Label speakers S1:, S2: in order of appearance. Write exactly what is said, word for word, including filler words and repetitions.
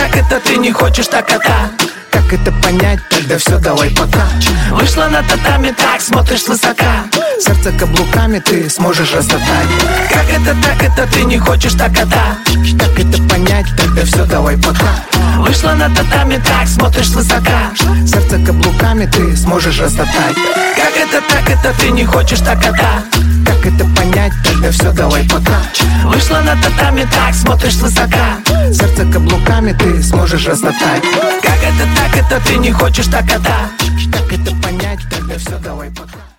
S1: так это ты не хочешь, так это?
S2: Как это понять? Тогда все, давай пока.
S1: Вышла на татами, так смотришь свысока.
S2: Сердце каблуками ты сможешь растоптать.
S1: Как это так это ты не хочешь, так это?
S2: Как это понять? Тогда все, давай пока.
S1: Вышла на татами, так смотришь свысока.
S2: Сердце каблуками ты сможешь растоптать.
S1: Как это так это ты не хочешь, так это?
S2: Как это понять? Тогда все, давай пока.
S1: Вышла на татами, так смотришь свысока.
S2: Сердце каблуками ты сможешь растоптать.
S1: Как это так это ты не хочешь, так это?
S2: Как это понять? Тогда все, давай пока.